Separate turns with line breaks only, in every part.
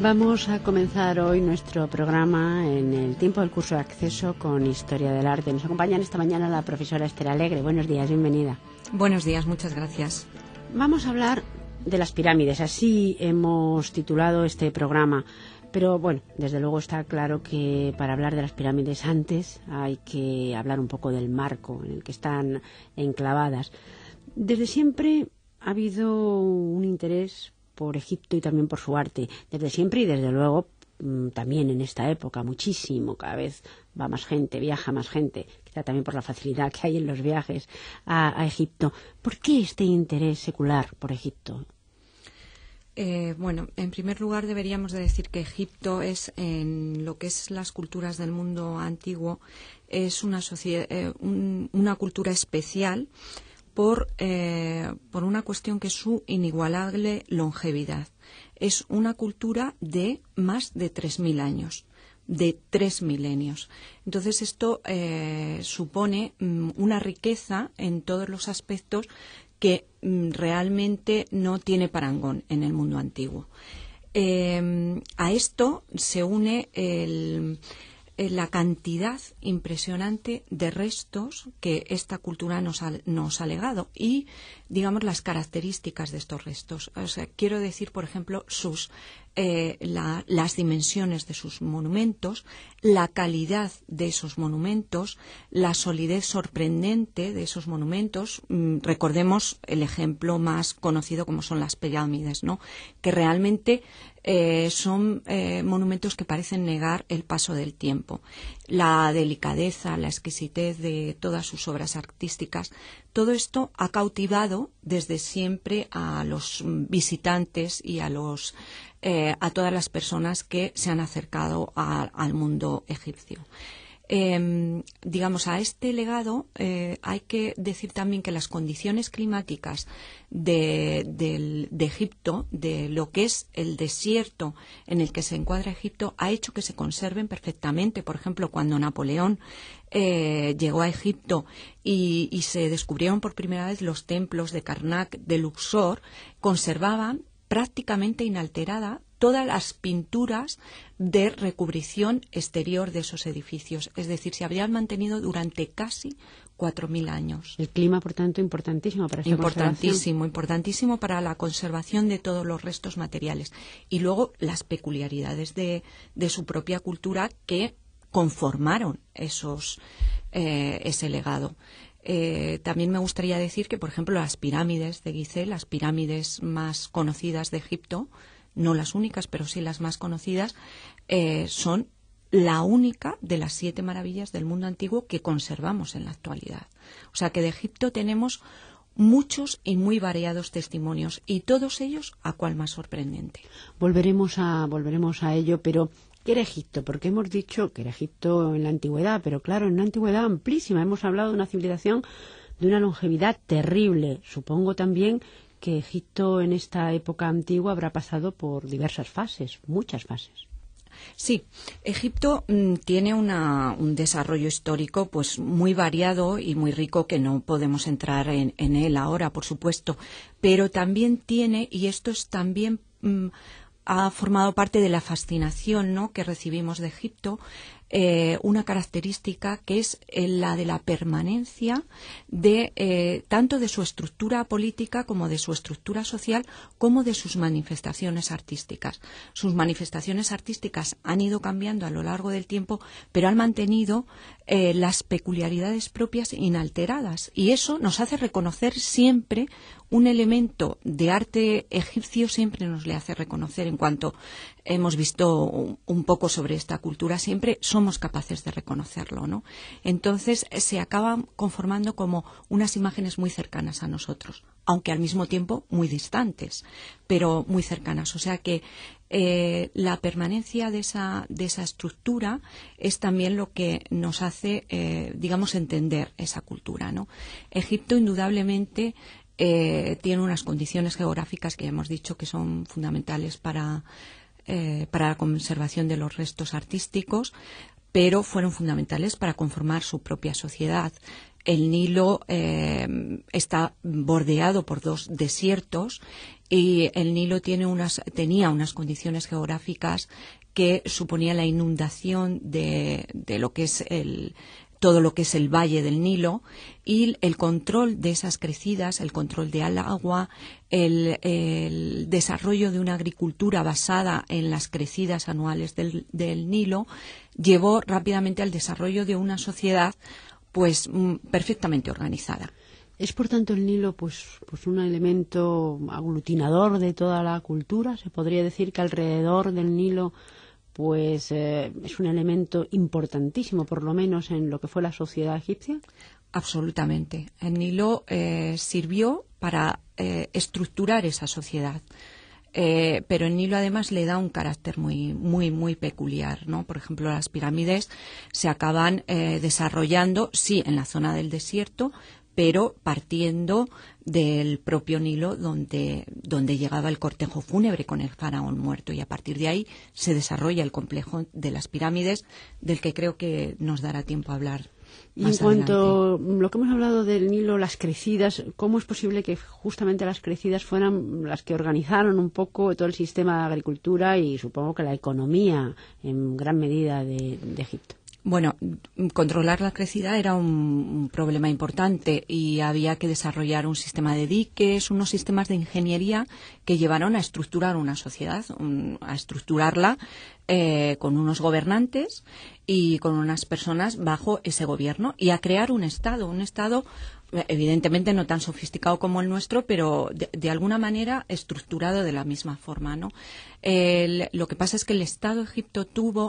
Vamos a comenzar hoy nuestro programa en el tiempo del curso de acceso con Historia del Arte. Nos acompaña esta mañana la profesora Esther Alegre. Buenos días, bienvenida.
Buenos días, muchas gracias.
Vamos a hablar de las pirámides, así hemos titulado este programa. Pero bueno, desde luego está claro que para hablar de las pirámides antes hay que hablar un poco del marco en el que están enclavadas. Desde siempre ha habido un interés por Egipto y también por su arte, desde siempre y desde luego también en esta época muchísimo, cada vez va más gente, viaja más gente, quizá también por la facilidad que hay en los viajes a Egipto. ¿Por qué este interés secular por Egipto?
Bueno, en primer lugar deberíamos de decir que Egipto es, en lo que es las culturas del mundo antiguo, es una cultura especial por una cuestión que es su inigualable longevidad. Es una cultura de más de 3.000 años, de 3 milenios. Entonces esto supone una riqueza en todos los aspectos que realmente no tiene parangón en el mundo antiguo. A esto se une la cantidad impresionante de restos que esta cultura nos ha legado y, digamos, las características de estos restos. O sea, quiero decir, por ejemplo, las dimensiones de sus monumentos, la calidad de esos monumentos, la solidez sorprendente de esos monumentos. Recordemos el ejemplo más conocido como son las pirámides, ¿no? Que realmente son monumentos que parecen negar el paso del tiempo. La delicadeza, la exquisitez de todas sus obras artísticas, todo esto ha cautivado desde siempre a los visitantes y a todas las personas que se han acercado al mundo egipcio. Digamos, a este legado hay que decir también que las condiciones climáticas de Egipto, de lo que es el desierto en el que se encuadra Egipto, ha hecho que se conserven perfectamente. Por ejemplo, cuando Napoleón llegó a Egipto y se descubrieron por primera vez los templos de Karnak, de Luxor, conservaban prácticamente inalterada todas las pinturas de recubrición exterior de esos edificios. Es decir, se habrían mantenido durante casi 4.000 años.
El clima, por tanto, importantísimo para esta conservación.
Importantísimo para la conservación de todos los restos materiales. Y luego las peculiaridades de su propia cultura que conformaron ese legado. También me gustaría decir que, por ejemplo, las pirámides de Gizeh, las pirámides más conocidas de Egipto, no las únicas, pero sí las más conocidas, son la única de las 7 maravillas del mundo antiguo que conservamos en la actualidad. O sea que de Egipto tenemos muchos y muy variados testimonios, y todos ellos a cuál más sorprendente.
Volveremos a ello, pero ¿qué era Egipto? Porque hemos dicho que era Egipto en la antigüedad, pero claro, en una antigüedad amplísima. Hemos hablado de una civilización de una longevidad terrible. Supongo también que Egipto en esta época antigua habrá pasado por diversas fases, muchas fases.
Sí, Egipto tiene un desarrollo histórico pues muy variado y muy rico, que no podemos entrar en él ahora, por supuesto, pero también tiene, y esto es también ha formado parte de la fascinación, ¿no?, que recibimos de Egipto, una característica que es la de la permanencia tanto de su estructura política como de su estructura social, como de sus manifestaciones artísticas. Sus manifestaciones artísticas han ido cambiando a lo largo del tiempo, pero han mantenido las peculiaridades propias inalteradas, y eso nos hace reconocer siempre un elemento de arte egipcio, siempre nos le hace reconocer, en cuanto hemos visto un poco sobre esta cultura, siempre somos capaces de reconocerlo, ¿no? Entonces se acaban conformando como unas imágenes muy cercanas a nosotros, aunque al mismo tiempo muy distantes, pero muy cercanas. O sea que la permanencia de esa estructura es también lo que nos hace, digamos, entender esa cultura, ¿no? Egipto, indudablemente, tiene unas condiciones geográficas que ya hemos dicho que son fundamentales para la conservación de los restos artísticos, pero fueron fundamentales para conformar su propia sociedad. el Nilo está bordeado por 2 desiertos y el Nilo tenía unas condiciones geográficas que suponía la inundación de lo que es todo lo que es el valle del Nilo, y el control de esas crecidas, el control del agua, el desarrollo de una agricultura basada en las crecidas anuales del Nilo llevó rápidamente al desarrollo de una sociedad pues perfectamente organizada.
¿Es por tanto el Nilo pues un elemento aglutinador de toda la cultura? ¿Se podría decir que alrededor del Nilo pues es un elemento importantísimo, por lo menos en lo que fue la sociedad egipcia?
Absolutamente. El Nilo sirvió para estructurar esa sociedad. Pero el Nilo además le da un carácter muy, muy, muy peculiar, ¿no? Por ejemplo, las pirámides se acaban desarrollando, sí, en la zona del desierto, pero partiendo del propio Nilo donde llegaba el cortejo fúnebre con el faraón muerto, y a partir de ahí se desarrolla el complejo de las pirámides, del que creo que nos dará tiempo a hablar.
Y en cuanto a lo que hemos hablado del Nilo, las crecidas, ¿cómo es posible que justamente las crecidas fueran las que organizaron un poco todo el sistema de agricultura y supongo que la economía en gran medida de Egipto?
Bueno, controlar la crecida era un problema importante y había que desarrollar un sistema de diques, unos sistemas de ingeniería que llevaron a estructurar una sociedad, a estructurarla con unos gobernantes y con unas personas bajo ese gobierno, y a crear un Estado evidentemente no tan sofisticado como el nuestro, pero de alguna manera estructurado de la misma forma, ¿no? Lo que pasa es que el Estado egipcio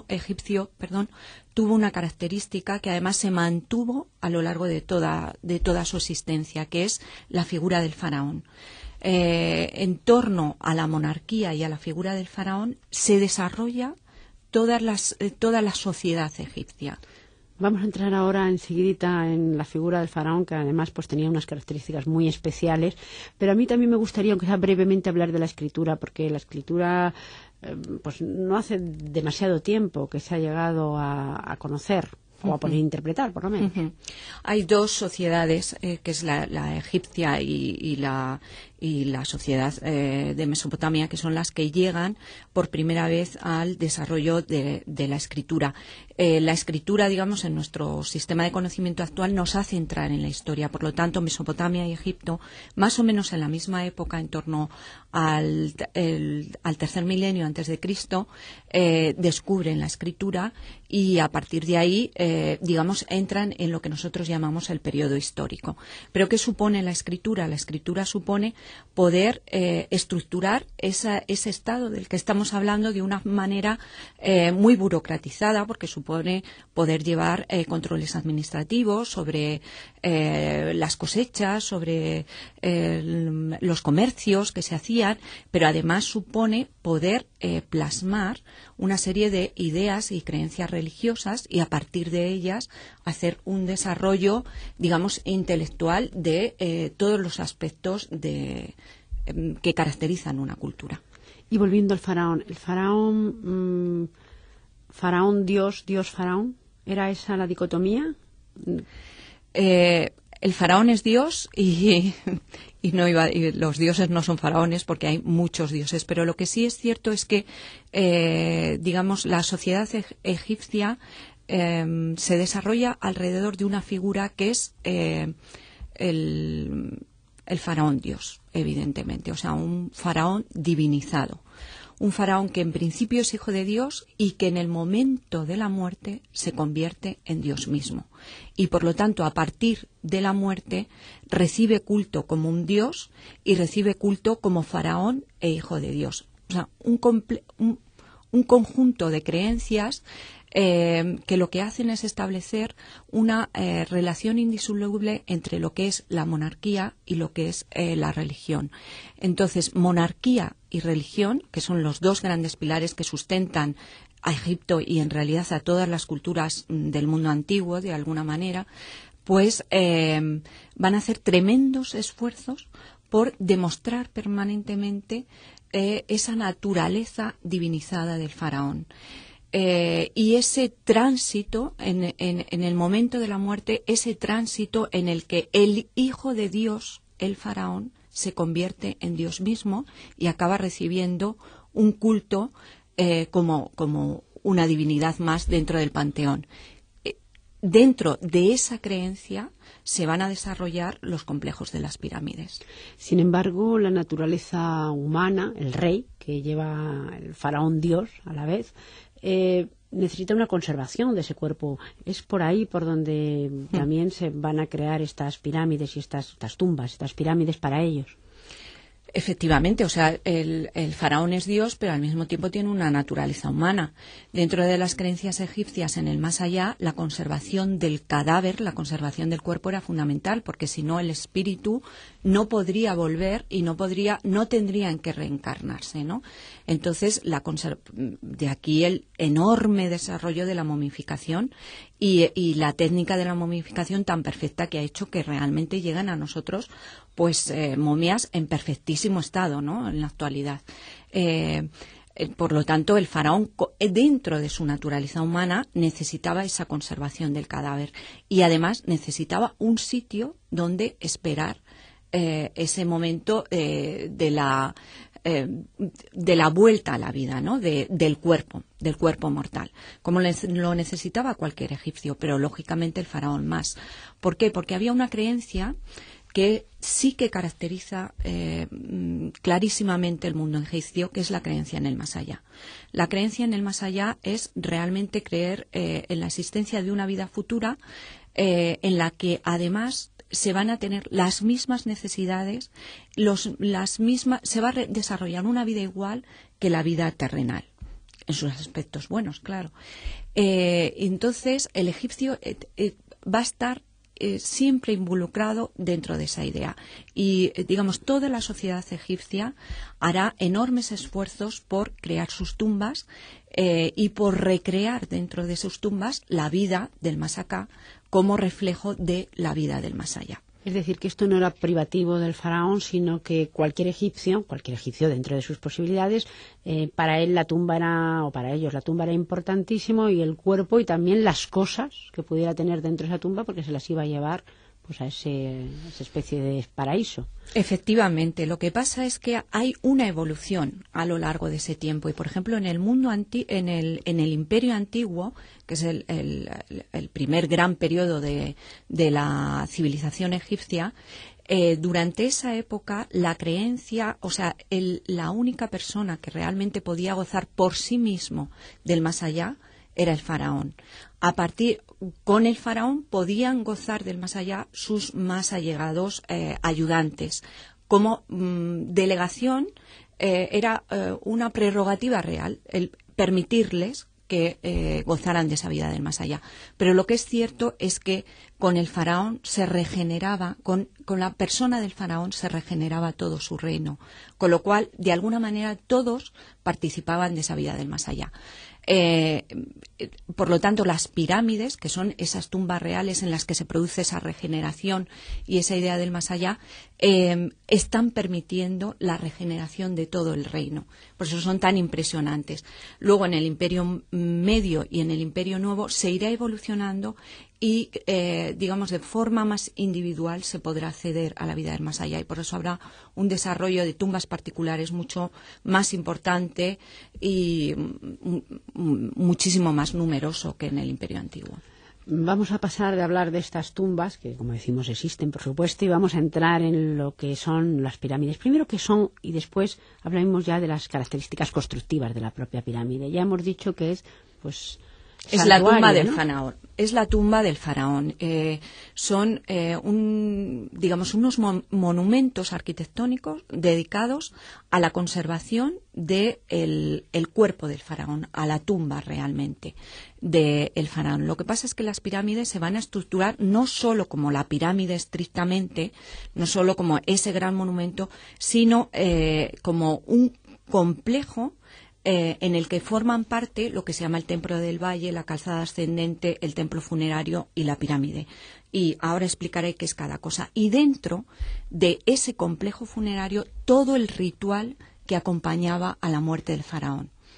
tuvo una característica que además se mantuvo a lo largo de toda su existencia, que es la figura del faraón. En torno a la monarquía y a la figura del faraón se desarrolla toda la sociedad egipcia.
Vamos a entrar ahora enseguidita en la figura del faraón, que además pues tenía unas características muy especiales, pero a mí también me gustaría, aunque sea brevemente, hablar de la escritura, porque la escritura pues no hace demasiado tiempo que se ha llegado a conocer o a poder interpretar, por lo menos.
Hay 2 sociedades, que es la egipcia y la sociedad de Mesopotamia, que son las que llegan por primera vez al desarrollo de la escritura. La escritura, digamos, en nuestro sistema de conocimiento actual nos hace entrar en la historia. Por lo tanto, Mesopotamia y Egipto, más o menos en la misma época, en torno al tercer milenio antes de Cristo, descubren la escritura, y a partir de ahí, digamos, entran en lo que nosotros llamamos el periodo histórico. ¿Pero qué supone la escritura? La escritura supone poder estructurar ese estado del que estamos hablando de una manera muy burocratizada, porque supone poder llevar controles administrativos sobre las cosechas, sobre los comercios que se hacían, pero además supone poder plasmar una serie de ideas y creencias religiosas, y a partir de ellas hacer un desarrollo, digamos, intelectual de todos los aspectos que caracterizan una cultura.
Y volviendo al faraón, el faraón, Dios, faraón, ¿era esa la dicotomía?
El faraón es Dios y los dioses no son faraones, porque hay muchos dioses, pero lo que sí es cierto es que, digamos, la sociedad egipcia se desarrolla alrededor de una figura que es el faraón Dios, evidentemente, o sea, un faraón divinizado. Un faraón que en principio es hijo de Dios y que en el momento de la muerte se convierte en Dios mismo. Y por lo tanto, a partir de la muerte, recibe culto como un Dios y recibe culto como faraón e hijo de Dios. O sea, un conjunto de creencias que lo que hacen es establecer una relación indisoluble entre lo que es la monarquía y lo que es la religión. Entonces, monarquía y religión, que son los 2 grandes pilares que sustentan a Egipto y en realidad a todas las culturas del mundo antiguo, de alguna manera, pues van a hacer tremendos esfuerzos por demostrar permanentemente esa naturaleza divinizada del faraón. Y ese tránsito, en el momento de la muerte, ese tránsito en el que el Hijo de Dios, el faraón, se convierte en Dios mismo y acaba recibiendo un culto como una divinidad más dentro del panteón. Dentro de esa creencia se van a desarrollar los complejos de las pirámides.
Sin embargo, la naturaleza humana, el rey, que lleva el faraón Dios a la vez, necesita una conservación de ese cuerpo. Es por ahí por donde también se van a crear estas pirámides y estas tumbas, estas pirámides para ellos.
Efectivamente, o sea, el faraón es Dios, pero al mismo tiempo tiene una naturaleza humana. Dentro de las creencias egipcias en el más allá, la conservación del cadáver, la conservación del cuerpo era fundamental, porque si no el espíritu no podría volver y no tendría en qué reencarnarse, ¿no? Entonces, de aquí el enorme desarrollo de la momificación y la técnica de la momificación tan perfecta que ha hecho que realmente llegan a nosotros pues momias en perfectísimo estado, ¿no? En la actualidad. Por lo tanto, el faraón, dentro de su naturaleza humana, necesitaba esa conservación del cadáver y además necesitaba un sitio donde esperar ese momento de la vuelta a la vida, ¿no? del cuerpo mortal, como lo necesitaba cualquier egipcio, pero lógicamente el faraón más. ¿Por qué? Porque había una creencia que sí que caracteriza clarísimamente el mundo egipcio, que es la creencia en el más allá. La creencia en el más allá es realmente creer en la existencia de una vida futura en la que además se van a tener las mismas necesidades, se va a desarrollar una vida igual que la vida terrenal, en sus aspectos buenos, claro. Entonces, el egipcio va a estar siempre involucrado dentro de esa idea. Y, digamos, toda la sociedad egipcia hará enormes esfuerzos por crear sus tumbas y por recrear dentro de sus tumbas la vida del más acá como reflejo de la vida del más allá.
Es decir, que esto no era privativo del faraón, sino que cualquier egipcio dentro de sus posibilidades, para él la tumba era, o para ellos la tumba era importantísimo, y el cuerpo y también las cosas que pudiera tener dentro de esa tumba, porque se las iba a llevar pues a esa especie de paraíso.
Efectivamente, lo que pasa es que hay una evolución a lo largo de ese tiempo y, por ejemplo, en el mundo en el Imperio Antiguo, que es el primer gran periodo de la civilización egipcia, durante esa época la creencia, o sea, la única persona que realmente podía gozar por sí mismo del más allá era el faraón. Con el faraón podían gozar del más allá sus más allegados ayudantes. Como delegación era una prerrogativa real el permitirles que gozaran de esa vida del más allá. Pero lo que es cierto es que con el faraón se regeneraba, con la persona del faraón se regeneraba todo su reino, con lo cual, de alguna manera, todos participaban de esa vida del más allá. Por lo tanto, las pirámides, que son esas tumbas reales en las que se produce esa regeneración y esa idea del más allá, están permitiendo la regeneración de todo el reino. Por eso son tan impresionantes. Luego, en el Imperio Medio y en el Imperio Nuevo se irá evolucionando y, digamos, de forma más individual se podrá acceder a la vida del más allá, y por eso habrá un desarrollo de tumbas particulares mucho más importante y muchísimo más numeroso que en el Imperio Antiguo.
Vamos a pasar de hablar de estas tumbas, que como decimos existen, por supuesto, y vamos a entrar en lo que son las pirámides. Primero qué son, y después hablaremos ya de las características constructivas de la propia pirámide. Ya hemos dicho que es, pues,
es la tumba del faraón. Es la tumba del faraón. Son digamos, unos monumentos arquitectónicos dedicados a la conservación del cuerpo del faraón, a la tumba realmente del faraón. Lo que pasa es que las pirámides se van a estructurar no solo como la pirámide estrictamente, no solo como ese gran monumento, sino como un complejo en el que forman parte lo que se llama el Templo del Valle, la calzada ascendente, el templo funerario y la pirámide. Y ahora explicaré qué es cada cosa. Y dentro de ese complejo funerario, todo el ritual que acompañaba a la muerte del faraón.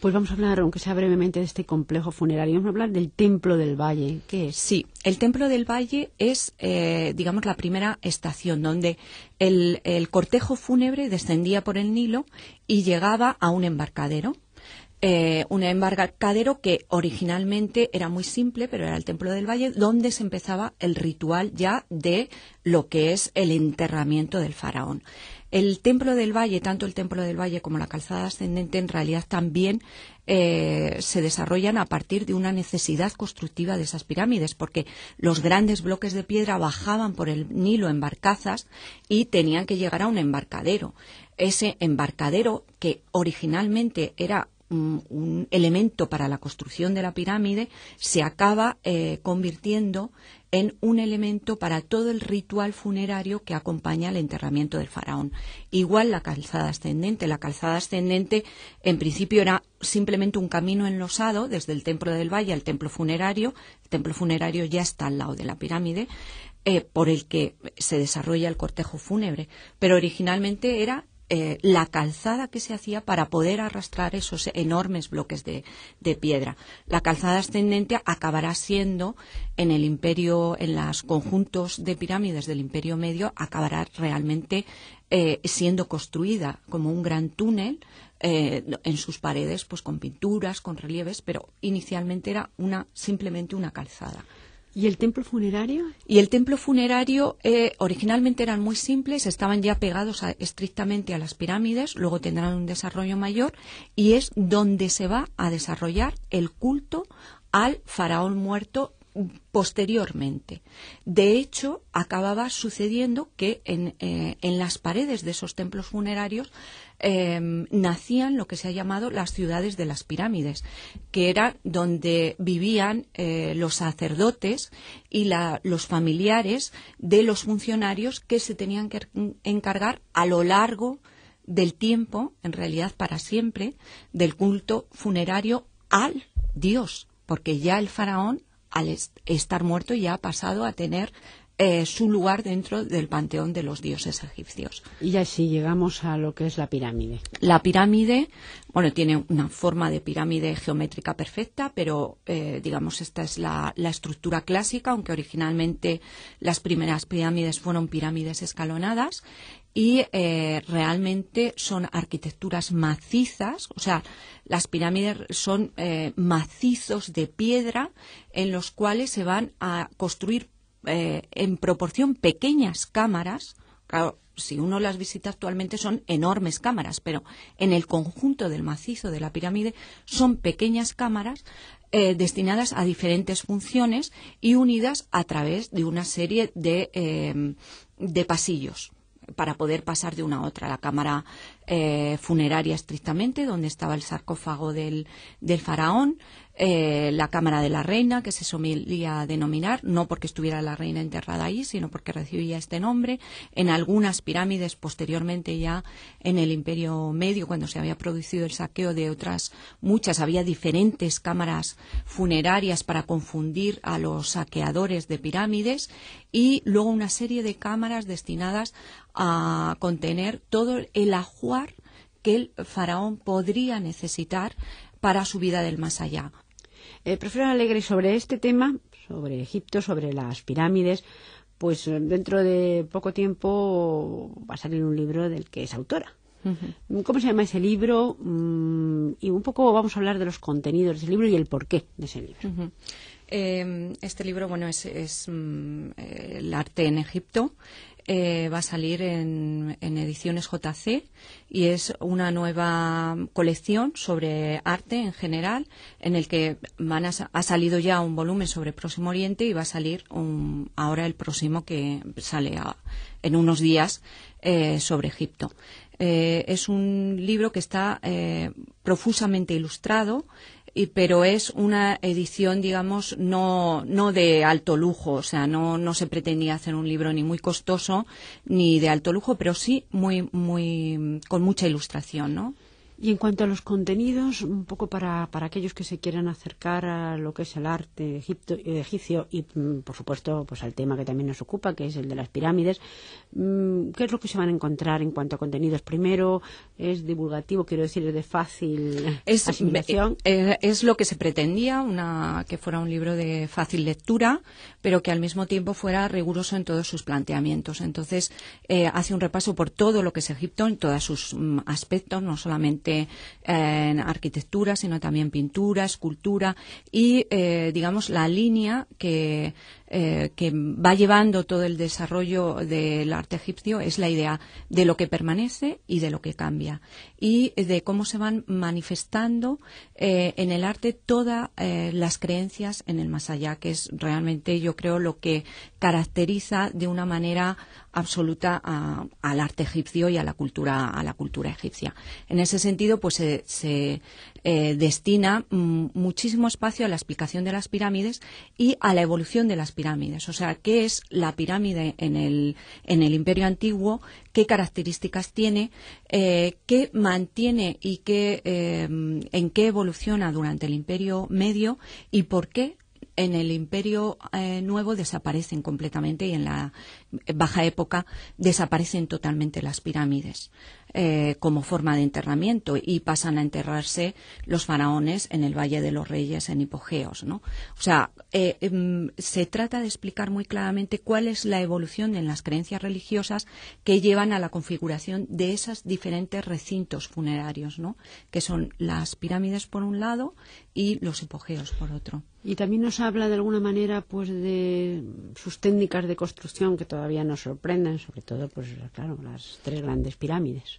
Pues vamos a hablar, aunque sea brevemente, de este complejo funerario. Vamos a hablar del Templo del Valle. ¿Qué es?
Sí, el Templo del Valle es, digamos, la primera estación donde el cortejo fúnebre descendía por el Nilo y llegaba a un embarcadero. Un embarcadero que originalmente era muy simple, pero era el Templo del Valle, donde se empezaba el ritual ya de lo que es el enterramiento del faraón. El Templo del Valle, tanto el Templo del Valle como la calzada ascendente, en realidad también se desarrollan a partir de una necesidad constructiva de esas pirámides, porque los grandes bloques de piedra bajaban por el Nilo en barcazas y tenían que llegar a un embarcadero. Ese embarcadero, que originalmente era un elemento para la construcción de la pirámide, se acaba convirtiendo en un elemento para todo el ritual funerario que acompaña al enterramiento del faraón. Igual la calzada ascendente. La calzada ascendente en principio era simplemente un camino enlosado desde el Templo del Valle al templo funerario. El templo funerario ya está al lado de la pirámide, por el que se desarrolla el cortejo fúnebre, pero originalmente era la calzada que se hacía para poder arrastrar esos enormes bloques de piedra. La calzada ascendente acabará siendo en el imperio, en los conjuntos de pirámides del Imperio Medio, acabará realmente siendo construida como un gran túnel en sus paredes, pues con pinturas, con relieves, pero inicialmente era simplemente una calzada.
¿Y el templo funerario?
Y el templo funerario originalmente eran muy simples, estaban ya pegados estrictamente a las pirámides, luego tendrán un desarrollo mayor y es donde se va a desarrollar el culto al faraón muerto posteriormente. De hecho, acababa sucediendo que en las paredes de esos templos funerarios nacían lo que se ha llamado las ciudades de las pirámides, que era donde vivían los sacerdotes y los familiares de los funcionarios que se tenían que encargar a lo largo del tiempo, en realidad para siempre, del culto funerario al dios, porque ya el faraón, al estar muerto, ya ha pasado a tener su lugar dentro del panteón de los dioses egipcios.
Y así llegamos a lo que es la pirámide.
La pirámide, bueno, tiene una forma de pirámide geométrica perfecta, pero digamos esta es la estructura clásica, aunque originalmente las primeras pirámides fueron pirámides escalonadas y realmente son arquitecturas macizas, o sea, las pirámides son macizos de piedra en los cuales se van a construir en proporción pequeñas cámaras. Claro, si uno las visita actualmente son enormes cámaras, pero en el conjunto del macizo de la pirámide son pequeñas cámaras destinadas a diferentes funciones y unidas a través de una serie de pasillos para poder pasar de una a otra. La cámara funeraria estrictamente, donde estaba el sarcófago del faraón, la cámara de la reina, que se solía denominar, no porque estuviera la reina enterrada ahí, sino porque recibía este nombre. En algunas pirámides, posteriormente ya en el Imperio Medio, cuando se había producido el saqueo de otras muchas, había diferentes cámaras funerarias para confundir a los saqueadores de pirámides, y luego una serie de cámaras destinadas a contener todo el ajuar que el faraón podría necesitar para su vida del más allá.
Profesora Alegre, sobre este tema, sobre Egipto, sobre las pirámides, pues dentro de poco tiempo va a salir un libro del que es autora. Uh-huh. ¿Cómo se llama ese libro? Y un poco vamos a hablar de los contenidos de ese libro y el porqué de ese libro.
Uh-huh. Este libro, bueno, es el arte en Egipto. Va a salir en ediciones JC y es una nueva colección sobre arte en general, en el que ha salido ya un volumen sobre Próximo Oriente y va a salir ahora el próximo que sale en unos días sobre Egipto. Es un libro que está profusamente ilustrado, pero es una edición, digamos, no de alto lujo, o sea, no se pretendía hacer un libro ni muy costoso ni de alto lujo, pero sí muy con mucha ilustración, ¿no?
Y en cuanto a los contenidos, un poco para aquellos que se quieran acercar a lo que es el arte egipcio y, por supuesto, pues al tema que también nos ocupa, que es el de las pirámides, ¿qué es lo que se van a encontrar en cuanto a contenidos? Primero, ¿es divulgativo, quiero decir, es de fácil asimilación?
Es lo que se pretendía, que fuera un libro de fácil lectura, pero que al mismo tiempo fuera riguroso en todos sus planteamientos. Entonces, hace un repaso por todo lo que es Egipto, en todos sus aspectos, no solamente en arquitectura, sino también pintura, escultura y, digamos, la línea que va llevando todo el desarrollo del arte egipcio es la idea de lo que permanece y de lo que cambia y de cómo se van manifestando en el arte todas las creencias en el más allá, que es realmente, yo creo, lo que caracteriza de una manera absoluta al arte egipcio y a la cultura egipcia. En ese sentido, pues se destina muchísimo espacio a la explicación de las pirámides y a la evolución de las pirámides. O sea, ¿qué es la pirámide en el Imperio Antiguo? ¿Qué características tiene? ¿Qué mantiene y en qué evoluciona durante el Imperio Medio? ¿Y por qué en el Imperio Nuevo desaparecen completamente y en la Baja Época desaparecen totalmente las pirámides como forma de enterramiento y pasan a enterrarse los faraones en el Valle de los Reyes, en Hipogeos, ¿no? O sea, se trata de explicar muy claramente cuál es la evolución en las creencias religiosas que llevan a la configuración de esos diferentes recintos funerarios, ¿no? Que son las pirámides por un lado y los hipogeos por otro.
Y también nos habla de alguna manera pues de sus técnicas de construcción que todavía nos sorprenden, sobre todo pues claro, las 3 grandes pirámides.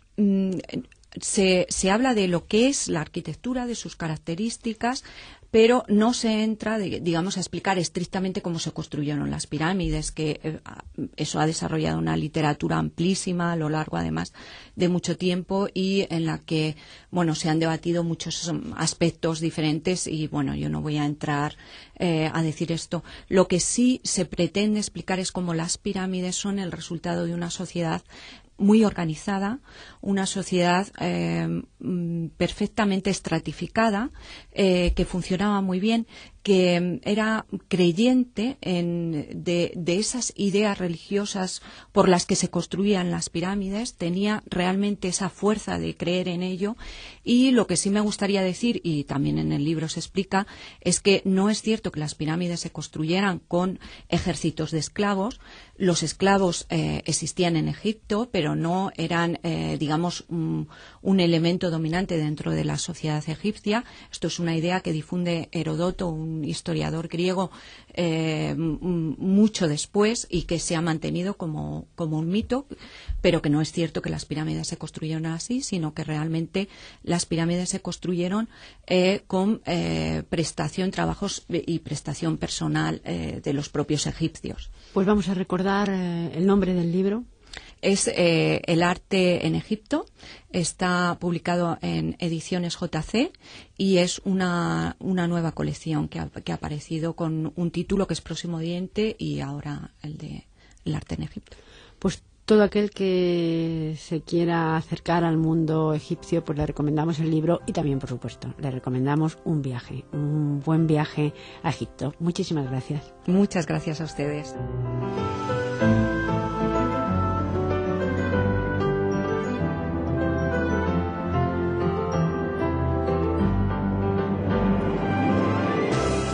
Se habla de lo que es la arquitectura, de sus características, pero no se entra, digamos, a explicar estrictamente cómo se construyeron las pirámides, que eso ha desarrollado una literatura amplísima a lo largo, además, de mucho tiempo y en la que, bueno, se han debatido muchos aspectos diferentes y, bueno, yo no voy a entrar a decir esto. Lo que sí se pretende explicar es cómo las pirámides son el resultado de una sociedad muy organizada, una sociedad perfectamente estratificada, que funcionaba muy bien, que era creyente de esas ideas religiosas por las que se construían las pirámides, tenía realmente esa fuerza de creer en ello y lo que sí me gustaría decir, y también en el libro se explica, es que no es cierto que las pirámides se construyeran con ejércitos de esclavos. Los esclavos existían en Egipto, pero no eran, digamos, un elemento dominante dentro de la sociedad egipcia. Esto es una idea que difunde Heródoto, un historiador griego, mucho después y que se ha mantenido como un mito, pero que no es cierto que las pirámides se construyeron así, sino que realmente las pirámides se construyeron con prestación, trabajos y prestación personal de los propios egipcios.
Pues vamos a recordar el nombre del libro.
Es El arte en Egipto, está publicado en Ediciones JC y es una nueva colección que ha aparecido con un título que es Próximo Oriente y ahora el de El arte en Egipto.
Pues todo aquel que se quiera acercar al mundo egipcio, pues le recomendamos el libro y también, por supuesto, le recomendamos un buen viaje a Egipto. Muchísimas gracias.
Muchas gracias a ustedes.